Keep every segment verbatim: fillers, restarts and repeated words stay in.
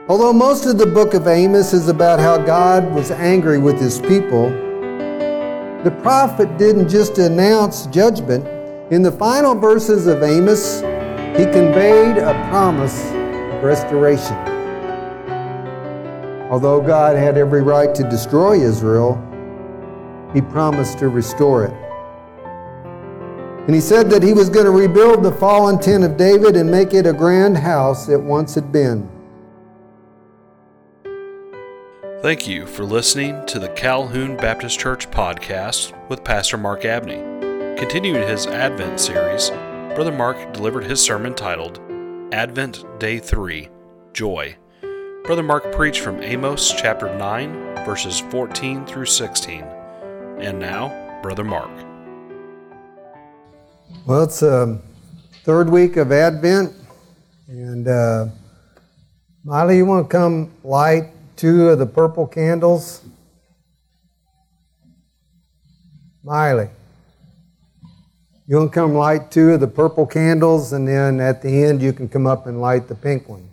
Although most of the book of Amos is about how God was angry with his people, the prophet didn't just announce judgment. In the final verses of Amos, he conveyed a promise of restoration. Although God had every right to destroy Israel, he promised to restore it. And he said that he was going to rebuild the fallen tent of David and make it a grand house it once had been. Thank you for listening to the Calhoun Baptist Church podcast with Pastor Mark Abney. Continuing his Advent series, Brother Mark delivered his sermon titled Advent Day three, Joy. Brother Mark preached from Amos chapter nine, verses fourteen through sixteen. And now, Brother Mark. Well, it's the third week of Advent, and uh, Miley, you want to come light two of the purple candles? Miley, you want to come light two of the purple candles, and then at the end you can come up and light the pink one.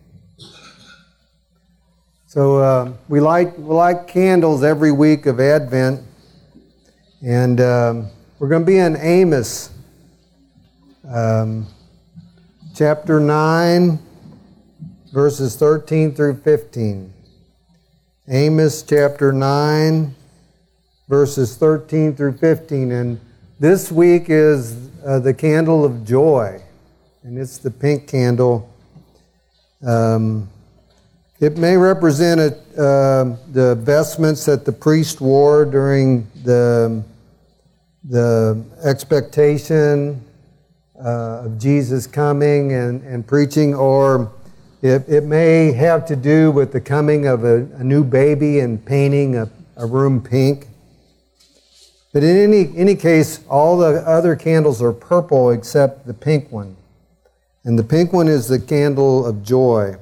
So uh, we light we light candles every week of Advent, and um, we're going to be in Amos, um, chapter nine, verses thirteen through fifteen. Amos chapter nine, verses thirteen through fifteen. And this week is uh, the candle of joy, and it's the pink candle. Um, it may represent a, uh, the vestments that the priest wore during the, the expectation uh, of Jesus coming and, and preaching, or It, it may have to do with the coming of a, a new baby and painting a, a room pink. But in any, any case, all the other candles are purple except the pink one. And the pink one is the candle of joy.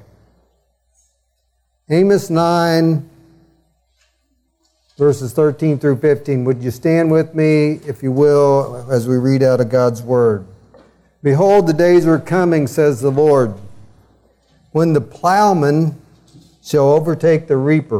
Amos nine, verses thirteen through fifteen. Would you stand with me, if you will, as we read out of God's Word? Behold, the days are coming, says the Lord, when the plowman shall overtake the reaper,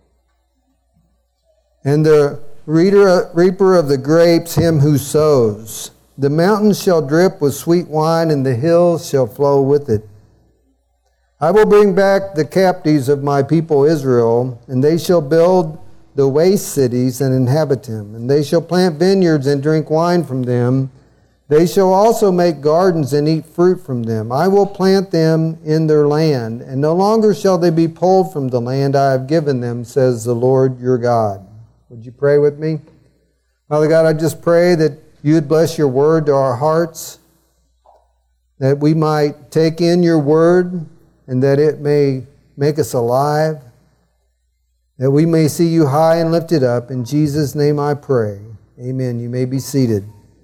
and the reader, reaper of the grapes him who sows. The mountains shall drip with sweet wine, and the hills shall flow with it. I will bring back the captives of my people Israel, and they shall build the waste cities and inhabit them, and they shall plant vineyards and drink wine from them. They shall also make gardens and eat fruit from them. I will plant them in their land, and no longer shall they be pulled from the land I have given them, says the Lord your God. Would you pray with me? Father God, I just pray that you would bless your word to our hearts, that we might take in your word, and that it may make us alive, that we may see you high and lifted up. In Jesus' name I pray. Amen. You may be seated.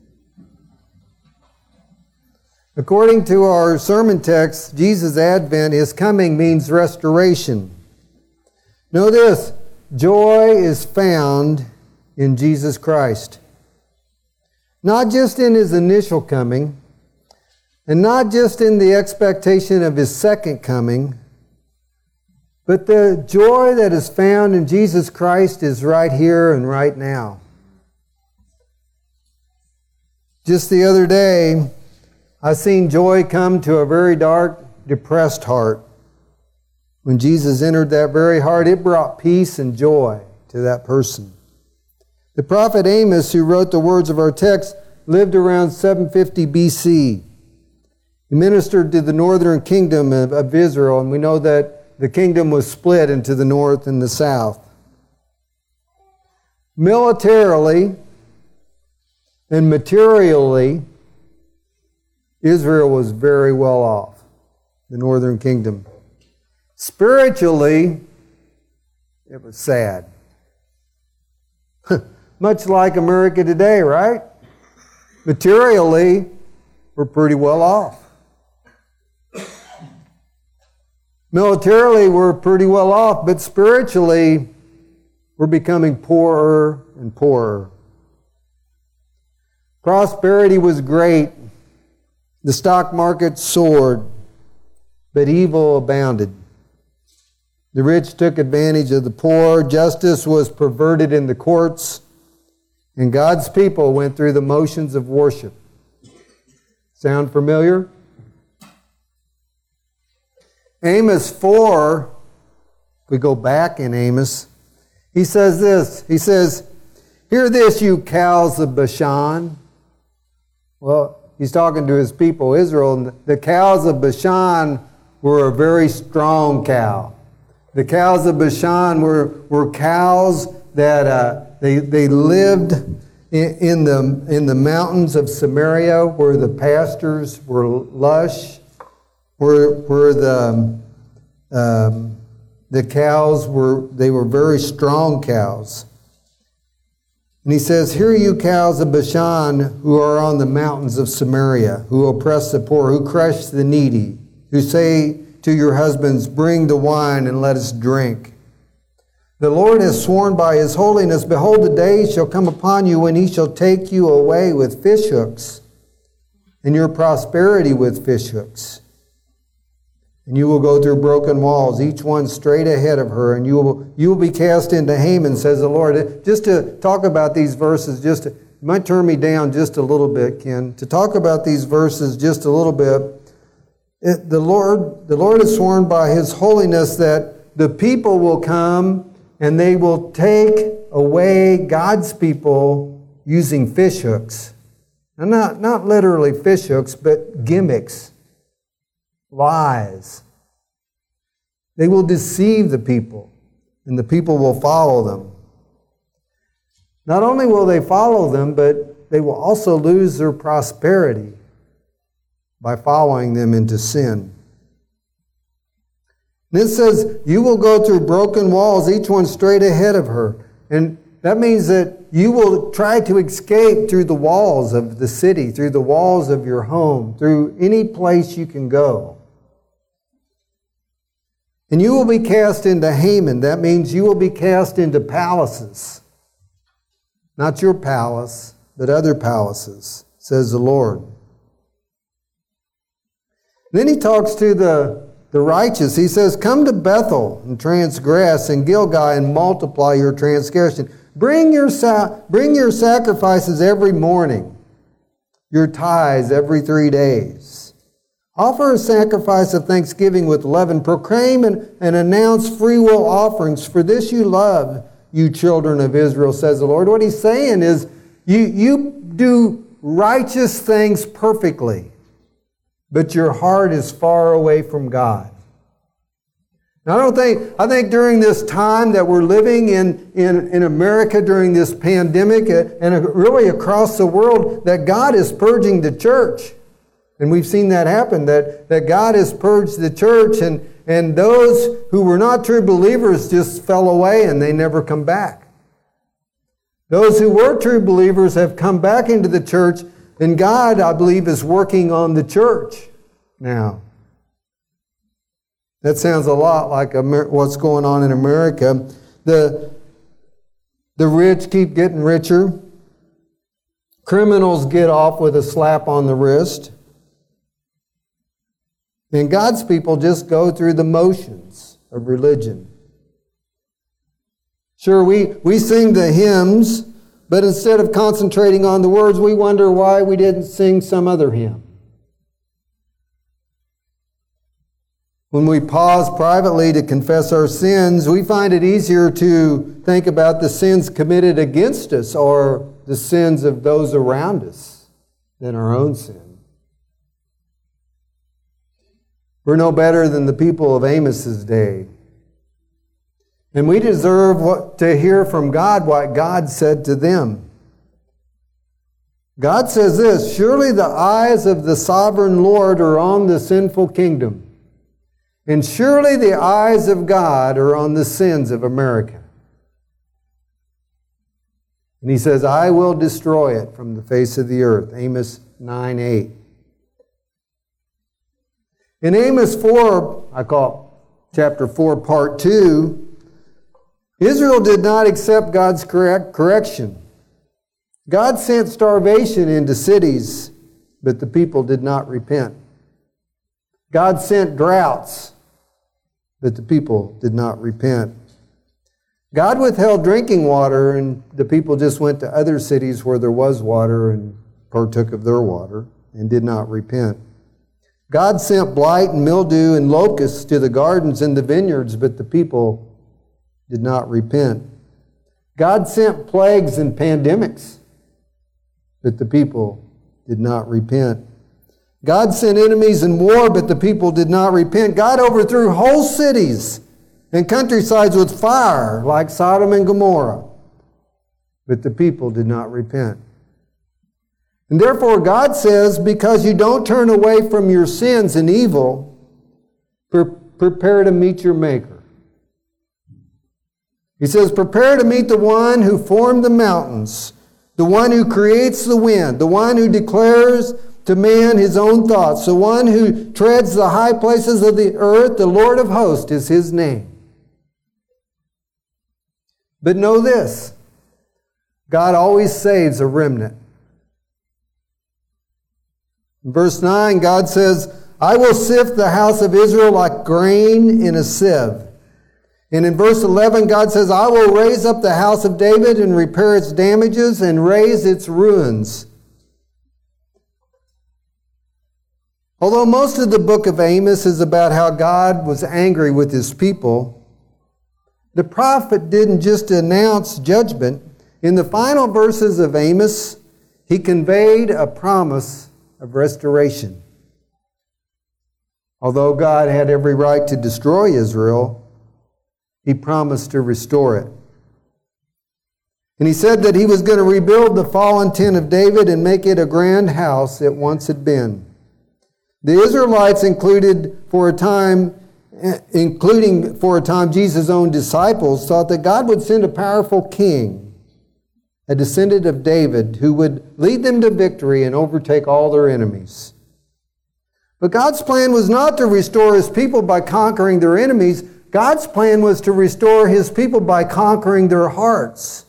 According to our sermon text, Jesus' advent, his coming, means restoration. Know this, joy is found in Jesus Christ. Not just in his initial coming, and not just in the expectation of his second coming, but the joy that is found in Jesus Christ is right here and right now. Just the other day, I've seen joy come to a very dark, depressed heart. When Jesus entered that very heart, it brought peace and joy to that person. The prophet Amos, who wrote the words of our text, lived around seven fifty B C. He ministered to the northern kingdom of, of Israel, and we know that the kingdom was split into the north and the south. Militarily and materially, Israel was very well off, the northern kingdom. Spiritually, it was sad. Much like America today, right? Materially, we're pretty well off. Militarily, we're pretty well off, but spiritually, we're becoming poorer and poorer. Prosperity was great. The stock market soared, but evil abounded. The rich took advantage of the poor. Justice was perverted in the courts. And God's people went through the motions of worship. Sound familiar? Amos four, if we go back in Amos, he says this. He says, "Hear this, you cows of Bashan." Well, he's talking to his people, Israel. And the cows of Bashan were a very strong cow. The cows of Bashan were, were cows that uh, they, they lived in, in, the, in the mountains of Samaria, where the pastures were lush, where, where the, um, the cows were, they were very strong cows. And he says, "Hear you cows of Bashan who are on the mountains of Samaria, who oppress the poor, who crush the needy, who say to your husbands, 'Bring the wine and let us drink.' The Lord has sworn by his holiness, behold, the day shall come upon you when he shall take you away with fishhooks, and your prosperity with fishhooks. And you will go through broken walls, each one straight ahead of her, and you will you will be cast into Haman," says the Lord. Just to talk about these verses, just to, you might turn me down just a little bit, Ken. To talk about these verses just a little bit, it, the Lord the Lord has sworn by his holiness that the people will come and they will take away God's people using fishhooks. Now, not, not literally fishhooks, but gimmicks. Lies. They will deceive the people, and the people will follow them. Not only will they follow them, but they will also lose their prosperity by following them into sin. And it says, "You will go through broken walls, each one straight ahead of her." And that means that you will try to escape through the walls of the city, through the walls of your home, through any place you can go. "And you will be cast into Haman." That means you will be cast into palaces. Not your palace, but other palaces, says the Lord. Then he talks to the, the righteous. He says, "Come to Bethel and transgress, and Gilgal and multiply your transgression. Bring your, sa- bring your sacrifices every morning, your tithes every three days. Offer a sacrifice of thanksgiving with leaven. Proclaim and, and announce free will offerings. For this you love, you children of Israel," says the Lord. What he's saying is, you, you do righteous things perfectly, but your heart is far away from God. Now, I don't think, I think during this time that we're living in, in, in America during this pandemic and really across the world, that God is purging the church. And we've seen that happen, that, that God has purged the church, and, and those who were not true believers just fell away and they never come back. Those who were true believers have come back into the church, and God, I believe, is working on the church now. That sounds a lot like what's going on in America. The, the rich keep getting richer. Criminals get off with a slap on the wrist. And God's people just go through the motions of religion. Sure, we, we sing the hymns, but instead of concentrating on the words, we wonder why we didn't sing some other hymn. When we pause privately to confess our sins, we find it easier to think about the sins committed against us or the sins of those around us than our own sin. We're no better than the people of Amos's day. And we deserve what, to hear from God what God said to them. God says this, "Surely the eyes of the sovereign Lord are on the sinful kingdom, and surely the eyes of God are on the sins of America." And he says, "I will destroy it from the face of the earth." Amos nine eight. In Amos four, I call it chapter four, part two, Israel did not accept God's correct correction. God sent starvation into cities, but the people did not repent. God sent droughts, but the people did not repent. God withheld drinking water, and the people just went to other cities where there was water and partook of their water and did not repent. God sent blight and mildew and locusts to the gardens and the vineyards, but the people did not repent. God sent plagues and pandemics, but the people did not repent. God sent enemies and war, but the people did not repent. God overthrew whole cities and countrysides with fire, like Sodom and Gomorrah, but the people did not repent. And therefore God says, because you don't turn away from your sins and evil, pre- prepare to meet your Maker. He says, prepare to meet the one who formed the mountains, the one who creates the wind, the one who declares to man his own thoughts, the one who treads the high places of the earth. The Lord of hosts is his name. But know this, God always saves a remnant. In verse nine, God says, I will sift the house of Israel like grain in a sieve. And in verse eleven, God says, I will raise up the house of David and repair its damages and raise its ruins. Although most of the book of Amos is about how God was angry with his people, the prophet didn't just announce judgment. In the final verses of Amos, he conveyed a promise of restoration. Although God had every right to destroy Israel, he promised to restore it. And he said that he was going to rebuild the fallen tent of David and make it a grand house it once had been. The Israelites included for a time including for a time Jesus' own disciples, thought that God would send a powerful king, a descendant of David, who would lead them to victory and overtake all their enemies. But God's plan was not to restore his people by conquering their enemies. God's plan was to restore his people by conquering their hearts.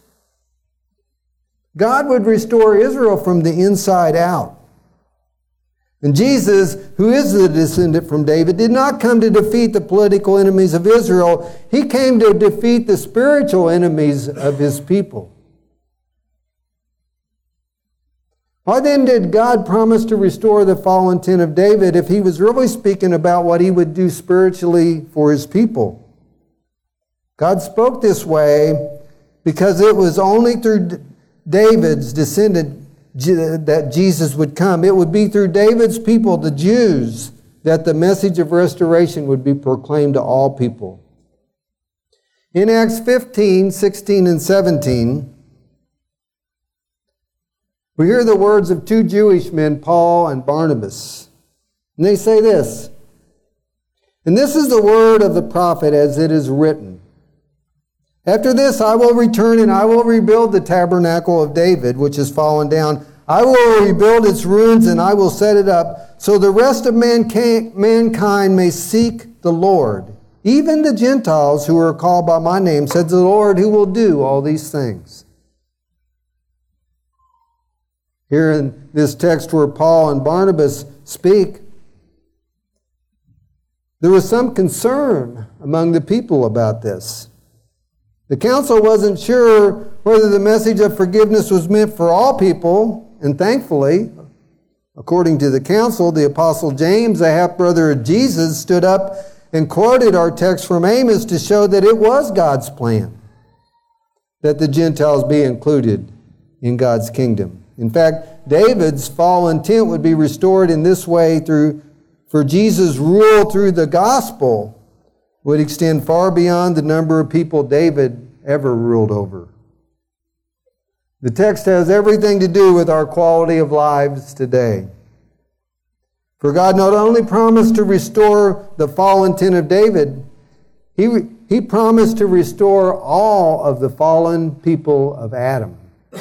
God would restore Israel from the inside out. And Jesus, who is the descendant from David, did not come to defeat the political enemies of Israel. He came to defeat the spiritual enemies of his people. Why then did God promise to restore the fallen tent of David if he was really speaking about what he would do spiritually for his people? God spoke this way because it was only through David's descendant that Jesus would come. It would be through David's people, the Jews, that the message of restoration would be proclaimed to all people. In Acts fifteen, sixteen, and seventeen, we hear the words of two Jewish men, Paul and Barnabas. And they say this, and this is the word of the prophet as it is written. After this I will return and I will rebuild the tabernacle of David, which has fallen down. I will rebuild its ruins and I will set it up, so the rest of mankind may seek the Lord. Even the Gentiles who are called by my name, says the Lord, who will do all these things. Here in this text where Paul and Barnabas speak, there was some concern among the people about this. The council wasn't sure whether the message of forgiveness was meant for all people, and thankfully, according to the council, the Apostle James, a half-brother of Jesus, stood up and quoted our text from Amos to show that it was God's plan that the Gentiles be included in God's kingdom. In fact, David's fallen tent would be restored in this way through, for Jesus' rule through the gospel would extend far beyond the number of people David ever ruled over. The text has everything to do with our quality of lives today. For God not only promised to restore the fallen tent of David, He, he promised to restore all of the fallen people of Adam.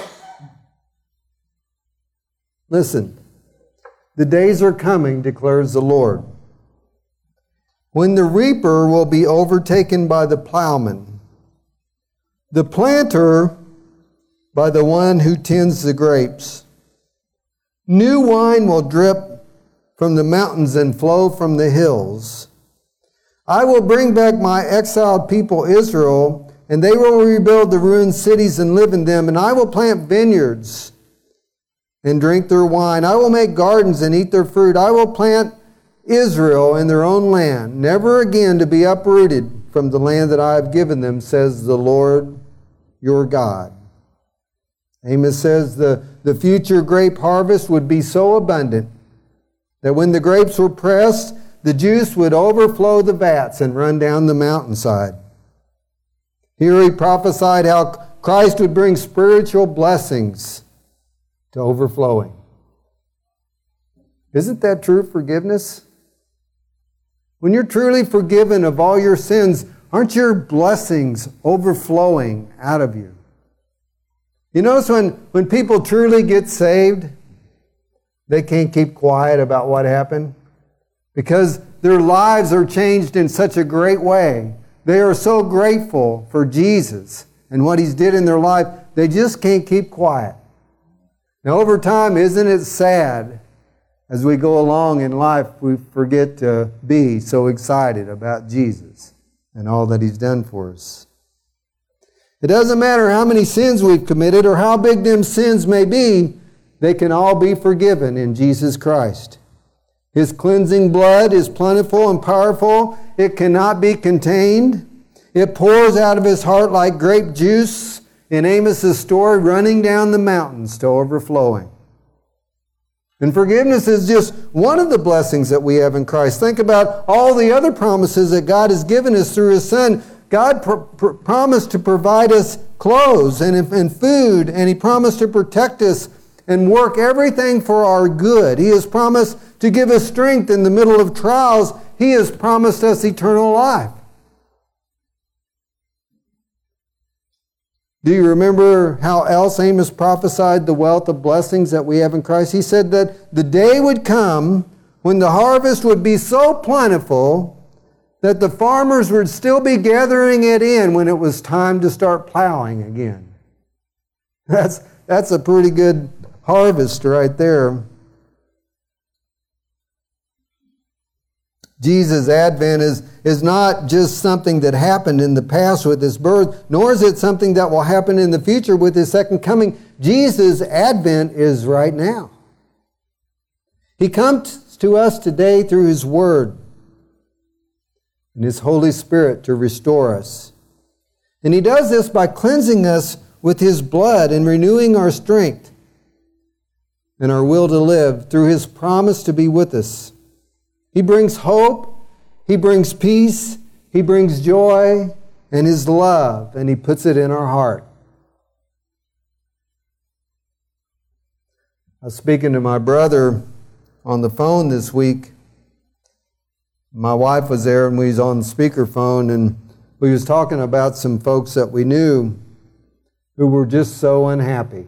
Listen, the days are coming, declares the Lord, when the reaper will be overtaken by the plowman, the planter by the one who tends the grapes. New wine will drip from the mountains and flow from the hills. I will bring back my exiled people Israel, and they will rebuild the ruined cities and live in them, and I will plant vineyards and drink their wine. I will make gardens and eat their fruit. I will plant Israel in their own land, never again to be uprooted from the land that I have given them, says the Lord your God. Amos says the, the future grape harvest would be so abundant that when the grapes were pressed, the juice would overflow the vats and run down the mountainside. Here he prophesied how Christ would bring spiritual blessings to overflowing. Isn't that true forgiveness? When you're truly forgiven of all your sins, aren't your blessings overflowing out of you? You notice when, when people truly get saved, they can't keep quiet about what happened because their lives are changed in such a great way. They are so grateful for Jesus and what He's did in their life, they just can't keep quiet. Now over time, isn't it sad? As we go along in life, we forget to be so excited about Jesus and all that He's done for us. It doesn't matter how many sins we've committed or how big them sins may be, they can all be forgiven in Jesus Christ. His cleansing blood is plentiful and powerful. It cannot be contained. It pours out of His heart like grape juice in Amos's story, running down the mountains to overflowing. And forgiveness is just one of the blessings that we have in Christ. Think about all the other promises that God has given us through His Son. God pr- pr- promised to provide us clothes and, and food, and He promised to protect us and work everything for our good. He has promised to give us strength in the middle of trials. He has promised us eternal life. Do you remember how else Amos prophesied the wealth of blessings that we have in Christ? He said that the day would come when the harvest would be so plentiful that the farmers would still be gathering it in when it was time to start plowing again. That's, that's a pretty good harvest right there. Jesus' advent is, is not just something that happened in the past with His birth, nor is it something that will happen in the future with His second coming. Jesus' advent is right now. He comes to us today through His Word and His Holy Spirit to restore us. And He does this by cleansing us with His blood and renewing our strength and our will to live through His promise to be with us. He brings hope, He brings peace, He brings joy and His love, and He puts it in our heart. I was speaking to my brother on the phone this week. My wife was there and we was on the speakerphone, and we was talking about some folks that we knew who were just so unhappy.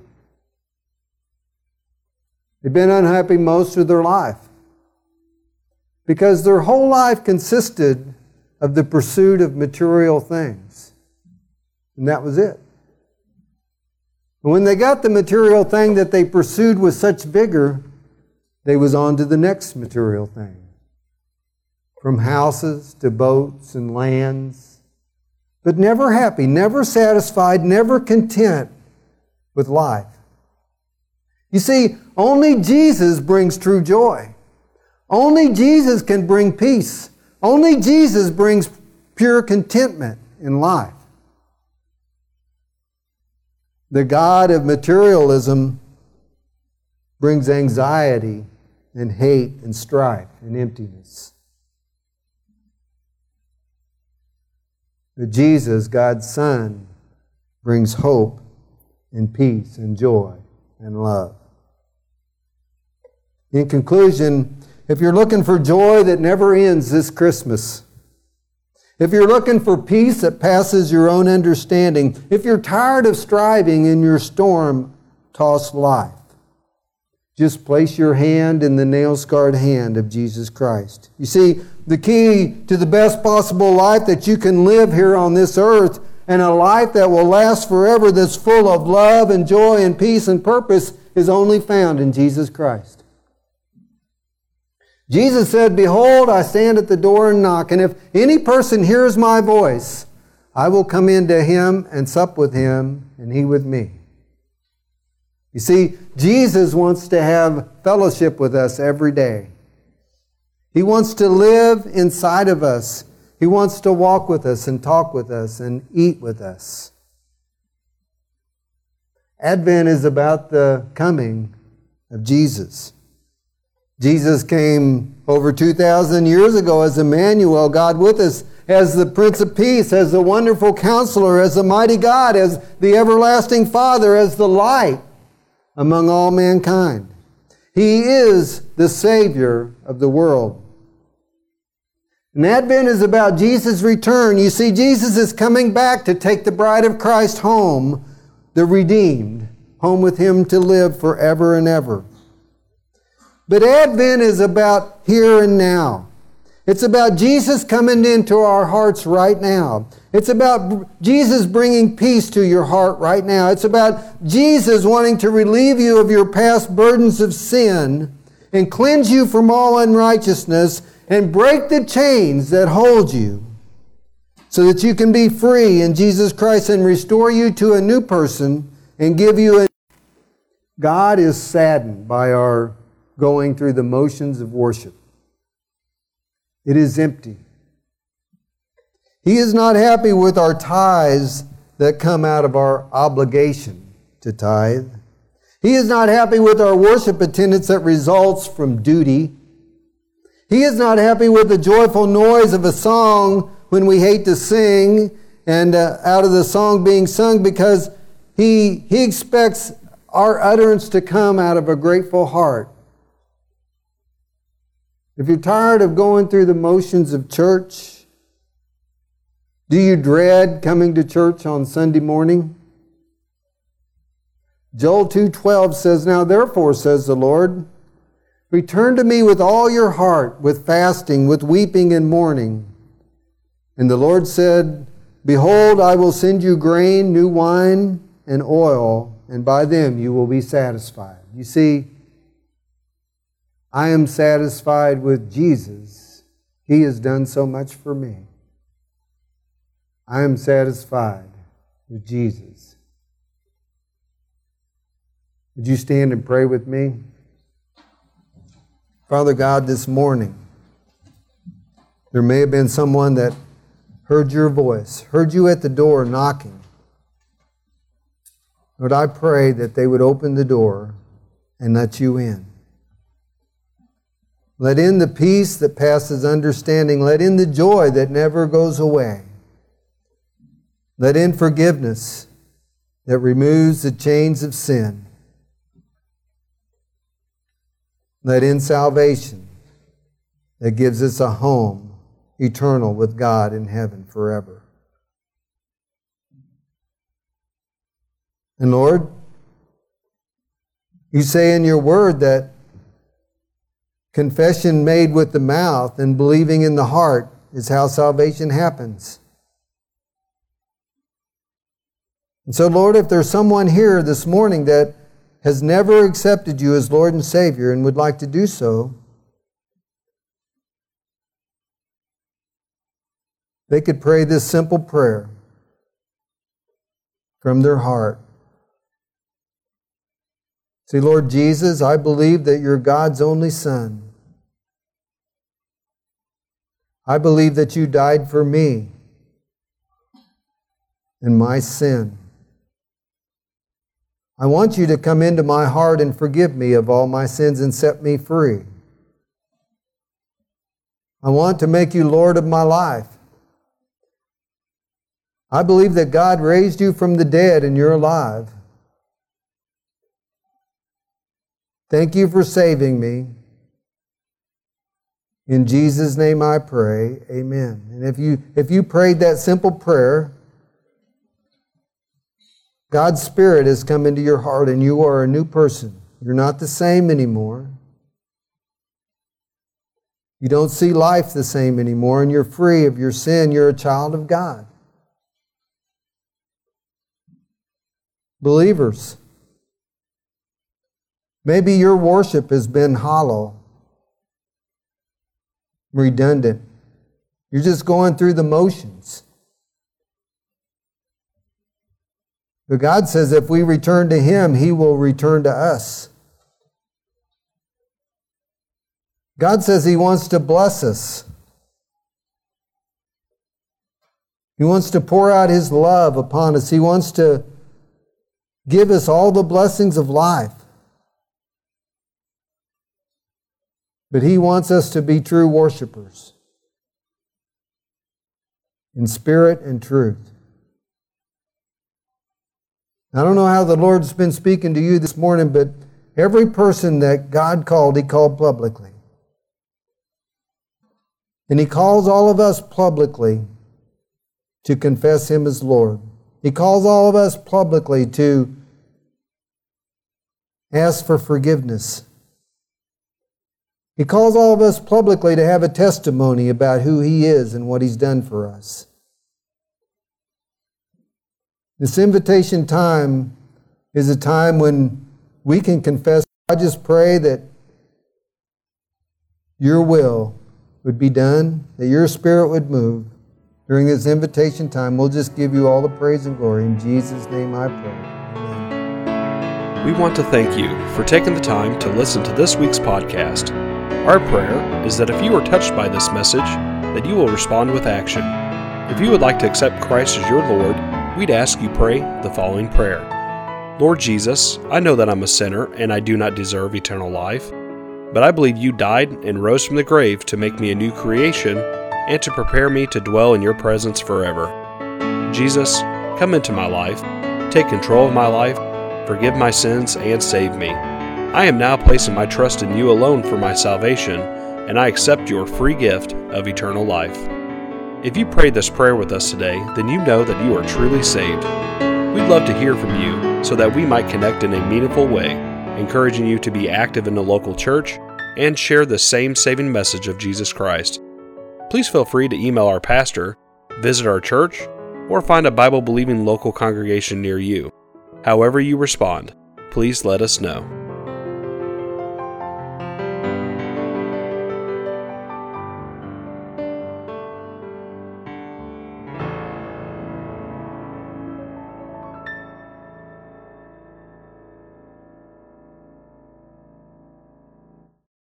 They've been unhappy most of their life, because their whole life consisted of the pursuit of material things. And that was it. And when they got the material thing that they pursued with such vigor, they was on to the next material thing. From houses to boats and lands. But never happy, never satisfied, never content with life. You see, only Jesus brings true joy. Only Jesus can bring peace. Only Jesus brings pure contentment in life. The God of materialism brings anxiety and hate and strife and emptiness. But Jesus, God's Son, brings hope and peace and joy and love. In conclusion, if you're looking for joy that never ends this Christmas, if you're looking for peace that passes your own understanding, if you're tired of striving in your storm-tossed life, just place your hand in the nail-scarred hand of Jesus Christ. You see, the key to the best possible life that you can live here on this earth, and a life that will last forever, that's full of love and joy and peace and purpose, is only found in Jesus Christ. Jesus said, "Behold, I stand at the door and knock, and if any person hears my voice, I will come into him and sup with him, and he with me." You see, Jesus wants to have fellowship with us every day. He wants to live inside of us. He wants to walk with us and talk with us and eat with us. Advent is about the coming of Jesus. Jesus came over two thousand years ago as Emmanuel, God with us, as the Prince of Peace, as the wonderful Counselor, as the mighty God, as the everlasting Father, as the light among all mankind. He is the Savior of the world. And Advent is about Jesus' return. You see, Jesus is coming back to take the bride of Christ home, the redeemed, home with Him to live forever and ever. But Advent is about here and now. It's about Jesus coming into our hearts right now. It's about Jesus bringing peace to your heart right now. It's about Jesus wanting to relieve you of your past burdens of sin and cleanse you from all unrighteousness and break the chains that hold you so that you can be free in Jesus Christ and restore you to a new person and give you a... God is saddened by our going through the motions of worship. It is empty. He is not happy with our tithes that come out of our obligation to tithe. He is not happy with our worship attendance that results from duty. He is not happy with the joyful noise of a song when we hate to sing and uh, out of the song being sung, because he, he expects our utterance to come out of a grateful heart. If you're tired of going through the motions of church, do you dread coming to church on Sunday morning? Joel two twelve says, "Now therefore, says the Lord, return to me with all your heart, with fasting, with weeping and mourning." And the Lord said, "Behold, I will send you grain, new wine, and oil, and by them you will be satisfied." You see, I am satisfied with Jesus. He has done so much for me. I am satisfied with Jesus. Would you stand and pray with me? Father God, this morning, there may have been someone that heard your voice, heard you at the door knocking. Lord, I pray that they would open the door and let you in. Let in the peace that passes understanding. Let in the joy that never goes away. Let in forgiveness that removes the chains of sin. Let in salvation that gives us a home eternal with God in heaven forever. And Lord, you say in your word that confession made with the mouth and believing in the heart is how salvation happens. And so, Lord, if there's someone here this morning that has never accepted you as Lord and Savior and would like to do so, they could pray this simple prayer from their heart. Say, "Lord Jesus, I believe that you're God's only Son. I believe that you died for me and my sin. I want you to come into my heart and forgive me of all my sins and set me free. I want to make you Lord of my life. I believe that God raised you from the dead and you're alive. Thank you for saving me. In Jesus' name I pray, amen." And if you, if you prayed that simple prayer, God's Spirit has come into your heart and you are a new person. You're not the same anymore. You don't see life the same anymore, and you're free of your sin. You're a child of God. Believers, maybe your worship has been hollow. redundant. You're just going through the motions. But God says if we return to Him, He will return to us. God says He wants to bless us. He wants to pour out His love upon us. He wants to give us all the blessings of life. But He wants us to be true worshipers in spirit and truth. I don't know how the Lord's been speaking to you this morning, but every person that God called, He called publicly. And He calls all of us publicly to confess Him as Lord. He calls all of us publicly to ask for forgiveness. He calls all of us publicly to have a testimony about who He is and what He's done for us. This invitation time is a time when we can confess. I just pray that Your will would be done, that Your Spirit would move during this invitation time. We'll just give You all the praise and glory. In Jesus' name I pray. Amen. We want to thank you for taking the time to listen to this week's podcast. Our prayer is that if you are touched by this message, that you will respond with action. If you would like to accept Christ as your Lord, we'd ask you pray the following prayer. Lord Jesus, I know that I'm a sinner and I do not deserve eternal life, but I believe You died and rose from the grave to make me a new creation and to prepare me to dwell in Your presence forever. Jesus, come into my life, take control of my life, forgive my sins, and save me. I am now placing my trust in You alone for my salvation, and I accept Your free gift of eternal life. If you prayed this prayer with us today, then you know that you are truly saved. We'd love to hear from you so that we might connect in a meaningful way, encouraging you to be active in the local church and share the same saving message of Jesus Christ. Please feel free to email our pastor, visit our church, or find a Bible-believing local congregation near you. However you respond, please let us know.